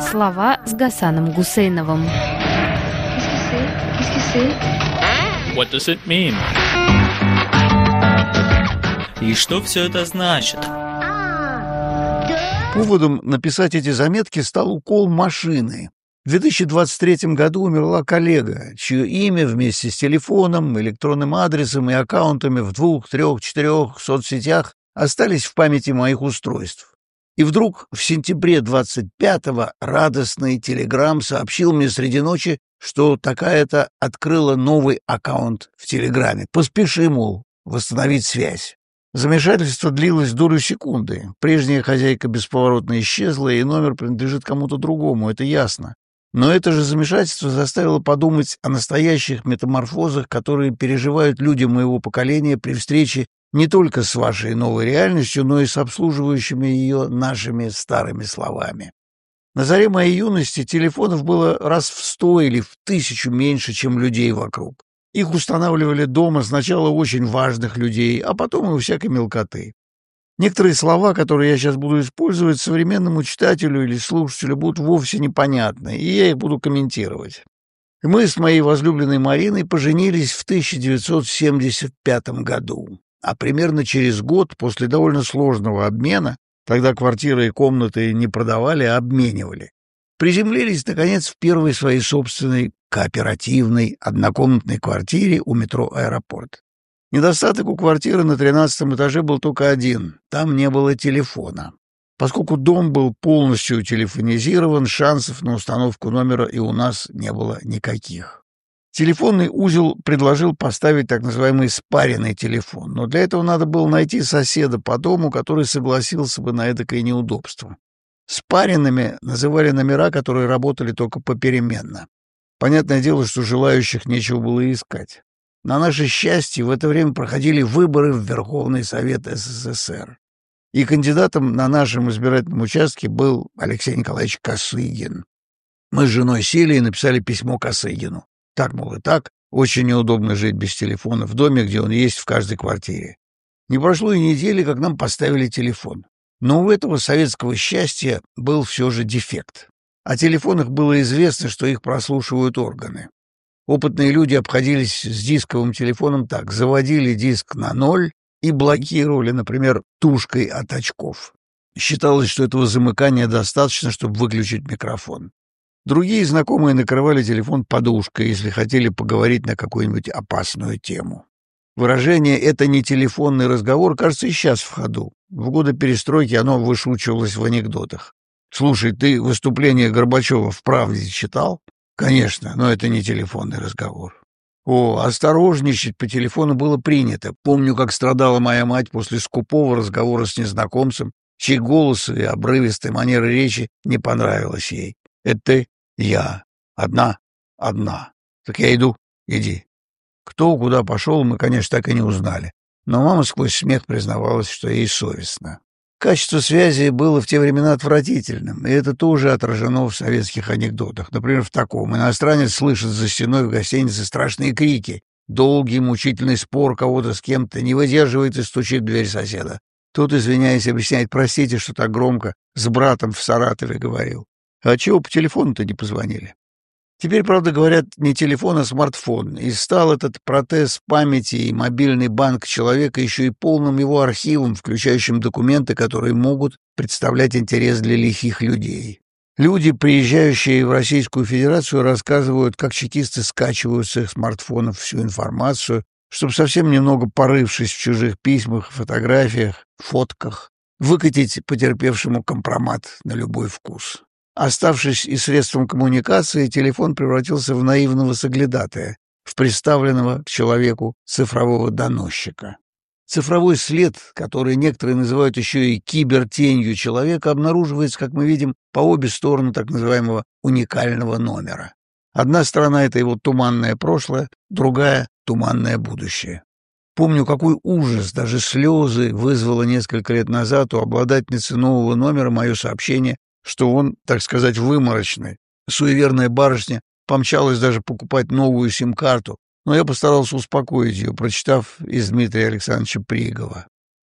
Слова с Гасаном Гусейновым. What does it mean? И что все это значит? Поводом написать эти заметки стал укол машины. В 2023 году умерла коллега, чье имя вместе с телефоном, электронным адресом и аккаунтами в 2, 3, 4 соцсетях остались в памяти моих устройств. И вдруг в сентябре 25-го радостный телеграм сообщил мне среди ночи, что такая-то открыла новый аккаунт в Телеграме. Поспеши, мол, восстановить связь. Замешательство длилось долю секунды. Прежняя хозяйка бесповоротно исчезла, и номер принадлежит кому-то другому, это ясно. Но это же замешательство заставило подумать о настоящих метаморфозах, которые переживают люди моего поколения при встрече не только с вашей новой реальностью, но и с обслуживающими ее нашими старыми словами. На заре моей юности телефонов было раз в 100 или в 1000 меньше, чем людей вокруг. Их устанавливали дома сначала очень важных людей, а потом и у всякой мелкоты. Некоторые слова, которые я сейчас буду использовать, современному читателю или слушателю будут вовсе непонятны, и я их буду комментировать. Мы с моей возлюбленной Мариной поженились в 1975 году, а примерно через год после довольно сложного обмена, тогда квартиры и комнаты не продавали, а обменивали, приземлились, наконец, в первой своей собственной кооперативной однокомнатной квартире у метро «Аэропорт». Недостаток у квартиры на 13-м этаже был только один — там не было телефона. Поскольку дом был полностью телефонизирован, шансов на установку номера и у нас не было никаких. Телефонный узел предложил поставить так называемый спаренный телефон, но для этого надо было найти соседа по дому, который согласился бы на эдакое неудобство. Спаренными называли номера, которые работали только попеременно. Понятное дело, что желающих нечего было искать. На наше счастье, в это время проходили выборы в Верховный Совет СССР. И кандидатом на нашем избирательном участке был Алексей Николаевич Косыгин. Мы с женой сели и написали письмо Косыгину. Так, мол, и так, очень неудобно жить без телефона в доме, где он есть в каждой квартире. Не прошло и недели, как нам поставили телефон. Но у этого советского счастья был все же дефект. О телефонах было известно, что их прослушивают органы. Опытные люди обходились с дисковым телефоном так: заводили диск на 0 и блокировали, например, тушкой от очков. Считалось, что этого замыкания достаточно, чтобы выключить микрофон. Другие знакомые накрывали телефон подушкой, если хотели поговорить на какую-нибудь опасную тему. Выражение «это не телефонный разговор» кажется и сейчас в ходу. В годы перестройки оно вышучивалось в анекдотах. «Слушай, ты выступление Горбачева в «Правде» читал?» «Конечно, но это не телефонный разговор». О, осторожничать по телефону было принято. Помню, как страдала моя мать после скупого разговора с незнакомцем, чей голос и обрывистая манера речи не понравилась ей. «Это ты?» «Я. Одна?» «Одна. Так я иду. Иди». Кто куда пошел, мы, конечно, так и не узнали. Но мама сквозь смех признавалась, что ей совестно. Качество связи было в те времена отвратительным, и это тоже отражено в советских анекдотах. Например, в таком: иностранец слышит за стеной в гостинице страшные крики, долгий мучительный спор кого-то с кем-то, не выдерживает и стучит в дверь соседа. Тот, извиняясь, объясняет: простите, что так громко, с братом в Саратове говорил. А чего по телефону-то не позвонили? Теперь, правда, говорят, не телефон, а смартфон, и стал этот протез памяти и мобильный банк человека еще и полным его архивом, включающим документы, которые могут представлять интерес для лихих людей. Люди, приезжающие в Российскую Федерацию, рассказывают, как чекисты скачивают с их смартфонов всю информацию, чтобы совсем немного порывшись в чужих письмах, фотографиях, фотках, выкатить потерпевшему компромат на любой вкус. Оставшись и средством коммуникации, телефон превратился в наивного соглядатая, в приставленного к человеку цифрового доносчика. Цифровой след, который некоторые называют еще и кибертенью человека, обнаруживается, как мы видим, по обе стороны так называемого уникального номера. Одна сторона — это его туманное прошлое, другая — туманное будущее. Помню, какой ужас, даже слезы вызвало несколько лет назад у обладательницы нового номера мое сообщение, что он, так сказать, выморочный. Суеверная барышня помчалась даже покупать новую сим-карту, но я постарался успокоить ее, прочитав из Дмитрия Александровича Пригова.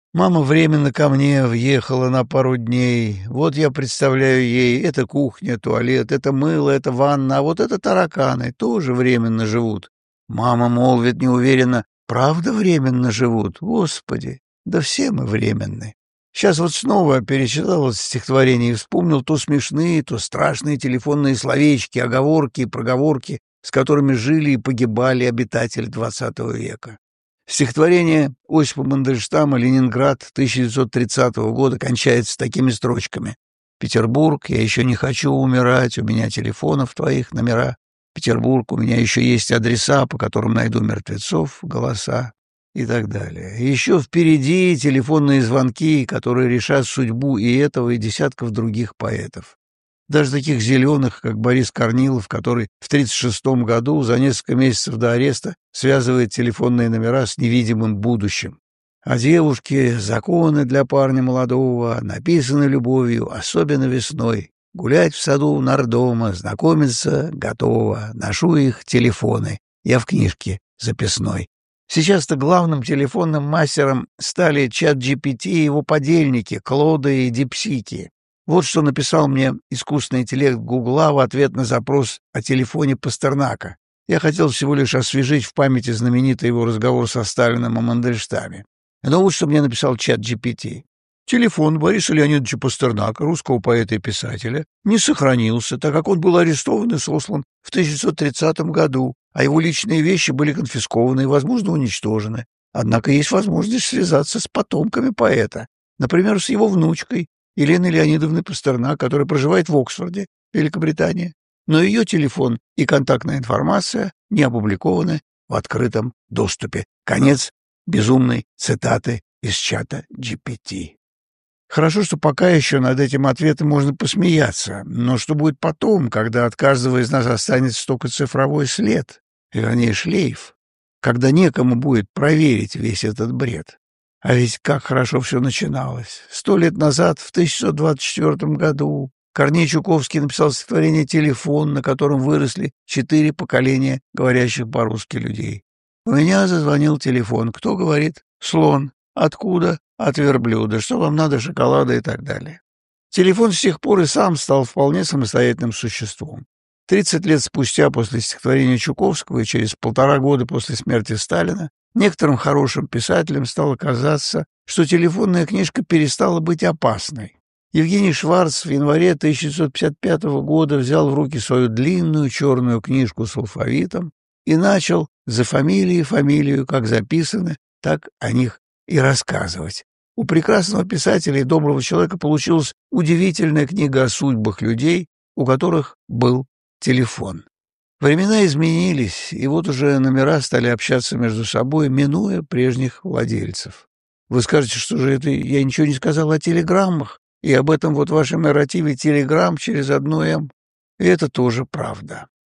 Мама временно ко мне въехала на пару дней. Вот я представляю ей, это кухня, туалет, это мыло, это ванна, а вот это тараканы тоже временно живут. Мама молвит неуверенно, правда временно живут? Господи, да все мы временны. Сейчас вот снова перечитал это стихотворение и вспомнил то смешные, то страшные телефонные словечки, оговорки и проговорки, с которыми жили и погибали обитатели XX века. Стихотворение Осипа Мандельштама «Ленинград» 1930 года кончается такими строчками. «Петербург, я еще не хочу умирать, у меня телефонов твоих номера. Петербург, у меня еще есть адреса, по которым найду мертвецов, голоса» и так далее. Еще впереди телефонные звонки, которые решат судьбу и этого, и десятков других поэтов. Даже таких зеленых, как Борис Корнилов, который в 1936 году за несколько месяцев до ареста связывает телефонные номера с невидимым будущим. А девушки, законы для парня молодого, написаны любовью, особенно весной. Гулять в саду нардома, знакомиться готово, ношу их телефоны, я в книжке записной. Сейчас-то главным телефонным мастером стали чат-GPT и его подельники, Клоды и Дипсики. Вот что написал мне искусственный интеллект Гугла в ответ на запрос о телефоне Пастернака. Я хотел всего лишь освежить в памяти знаменитый его разговор со Сталиным о Мандельштаме. Но вот что мне написал чат-GPT. Телефон Бориса Леонидовича Пастернака, русского поэта и писателя, не сохранился, так как он был арестован и сослан в 1930 году, а его личные вещи были конфискованы и, возможно, уничтожены. Однако есть возможность связаться с потомками поэта, например, с его внучкой, Еленой Леонидовной Пастернак, которая проживает в Оксфорде, Великобритания. Но ее телефон и контактная информация не опубликованы в открытом доступе. Конец безумной цитаты из чата GPT. Хорошо, что пока еще над этим ответом можно посмеяться, но что будет потом, когда от каждого из нас останется только цифровой след, вернее шлейф, когда некому будет проверить весь этот бред? А ведь как хорошо все начиналось. 100 лет назад, в 1924 году, Корней Чуковский написал стихотворение «Телефон», на котором выросли 4 поколения говорящих по-русски людей. У меня зазвонил телефон. Кто говорит? Слон. Откуда? От верблюда. Что вам надо? Шоколада и так далее. Телефон с тех пор и сам стал вполне самостоятельным существом. 30 лет спустя после стихотворения Чуковского и через 1,5 года после смерти Сталина некоторым хорошим писателям стало казаться, что телефонная книжка перестала быть опасной. Евгений Шварц в январе 1955 года взял в руки свою длинную черную книжку с алфавитом и начал за фамилией фамилию, как записаны, так о них и рассказывать. У прекрасного писателя и доброго человека получилась удивительная книга о судьбах людей, у которых был телефон. Времена изменились, и вот уже номера стали общаться между собой, минуя прежних владельцев. Вы скажете, что же это я ничего не сказал о телеграммах, и об этом вот в вашем нарративе телеграмм через одно «м». И это тоже правда.